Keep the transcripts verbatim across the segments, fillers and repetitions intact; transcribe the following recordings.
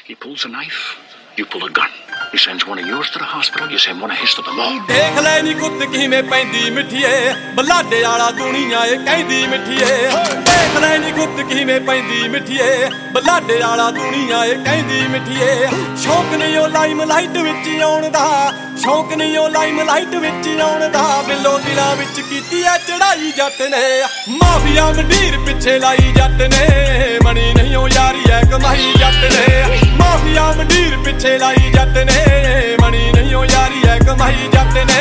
He pulls a knife, you pull a gun. He sends one of yours to the hospital, you send one of his to the mall. देख ले नी कुत्त किवें पैंदी मिठिए बलाडे वाला दुनिया ए कहंदी मिठिए देख ले नी कुत्त किवें पैंदी मिठिए बलाडे वाला दुनिया ए कहंदी मिठिए शौक नहीं ओ लाइम लाइट विच आउण दा शौक नहीं ओ लाइम लाइट विच आउण दा बिलो दिलां विच कीती ऐ चढ़ाई जट ने माफिया मंडीर पिछे लाई जट ने मनी नहीं ओ यारी ऐ कमाई जट ने माफिया मंडीर पिछे लाई जट ने मनी नहीं हो यारी है कमाई जट ने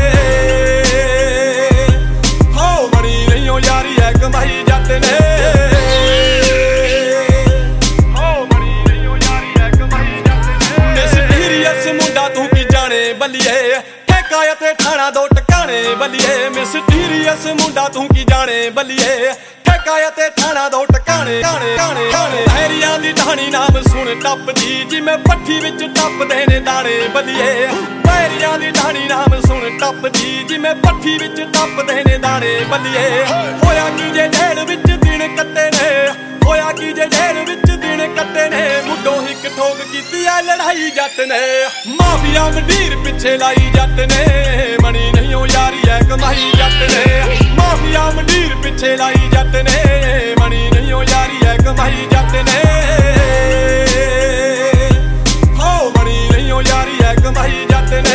हो मनी नहीं हो यारी है कमाई जट ने हो मनी नहीं हो यारी है कमाई जट ने मिस्टीरियस मुंडा तू की जाने बलिए ठेका ते ठाणा दो टकाने बलिए मिस्टीरियस मुंडा तू की जाने बलिए ठेका ते ठाणा दो टकाने टाणे टाणे टाणे हैरियां दी ढाणी नाम सुन टपदी जिवें पट्ठी विच टपदे ने दाणे बलिए हैरियां दी ढाणी नाम सुन टपदी जिवें पट्ठी विच टपदे ने दाणे बलिए होया की जे जेल विच दिन कट्टे ने होया की जे जेल विच दिन कट्टे ने मुड्डों हिक ठोक कीती ऐ लड़ाई जट ने माफिया मंडीर पिछे लाई जट ने मनी नहीं हो यारी ऐ कमाई जट ने माफिया मंडीर पिछे लाई जट ने मनी नहीं हो यारी ऐ कमाई जट ने हो मनी नहीं हो यारी ऐ कमाई जट ने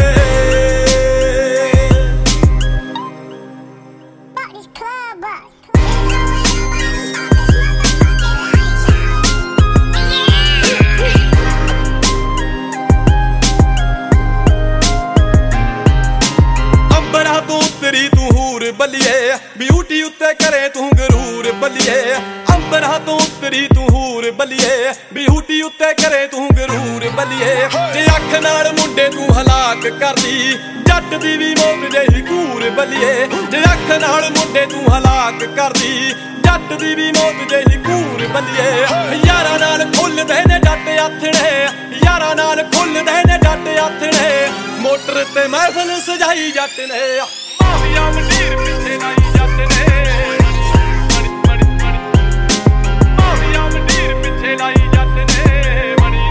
तेरी तू हूर बलिए ब्यूटी उत्ते करे तू गरूर बलिए अंबरा तो तेरी तू हूर बलिए ब्यूटी उत्ते करे तू गरूर बलिए जे अख नाल मुंडे तू हलाक करदी जट दी भी मौत जही कूर बलिए जे अख नाल मुंडे तू हलाक करदी जट दी भी मौत जही कूर बलिए यारा नाल खुलदे ने जट आथणे यारा नाल खुलदे ने जट आथणे मोटर ते महफिल सजाई जट ने माफिया मंडीर पिछे लाई जट ने माफिया मंडीर पिछे लाई जट ने मनी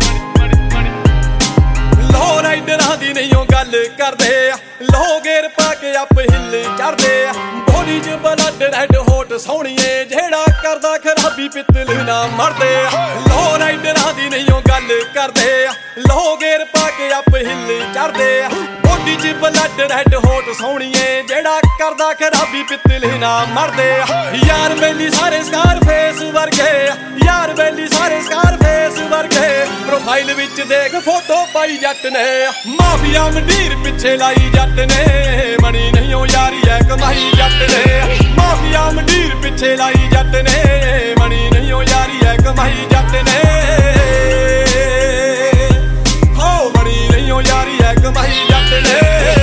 लो राइडरां दी नहीं ओ गल करदे लो गेर पा के अप हिल चढ़दे बॉडी च ब्लड रेड होट सोहणीए जेड़ा करदा खराबी पित्तल ना मरदे लो राइडरां दी नहीं ओ गल करदे लो गेर पा के अप हिल चढ़दे बॉडी च ब्लड रेड होट सोहणीए जेड़ा करदा खराबी पित्तल ना मरदे यार बेली सारे स्कार फेस वर्गे यार बेली सारे स्कार फेस वर्गे प्रोफाइल विच देख फोटो पाई जट ने माफिया मंडीर पिछे लाई जट ने मनी नहीं हो यारी है कमाई जट ने माफिया मंडीर पिछे लाई जट ने मनी नहीं हो यारी है कमाई जट ने हो मनी नहीं हो यारी है कमाई जट ने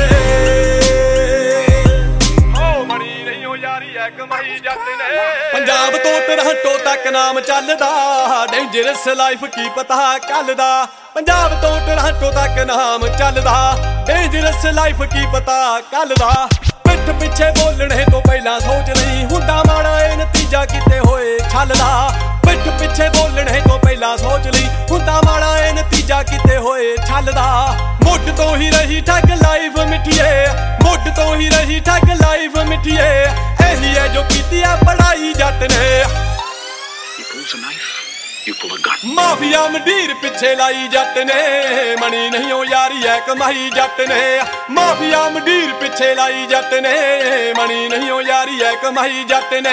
पंजाब तो टोरंटो तक नाम चलदा डेंजरस लाइफ की पता कलदा पंजाब तो टोरंटो तक नाम चलदा डेंजरस लाइफ की पता कलदा पिठ पिछे बोलने तो पहला सोच नहीं हुंदा माड़ा ए नतीजा किते होए छलदा पिठ पिछे बोलने तो पहला सोच नहीं हुंदा माड़ा ए नतीजा किते होए छलदा मुड तो ही रही ठग लाइफ मिठिए मुड तो ही रही ठग लाइफ मिठिए एही है जो कीती है पढ़ाई जट ने He pulls a knife, you pull a gun. Mafia मंडीर पिछे लाई जट ने मनी नहीं हो यारी है कमाई जट ने माफिया मंडीर पिछे लाई जट ने मनी नहीं हो यारी है कमाई जट ने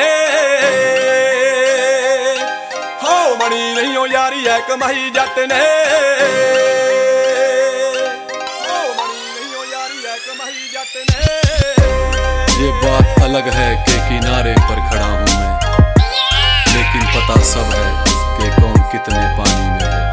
हो मनी नहीं हो यारी है कमाई जट ने हो मनी नहीं हो यारी है कमाई जट ने ये बात अलग है कि किनारे पर खड़ा हूँ मैं लेकिन पता सब है कि कौन कितने पानी में है।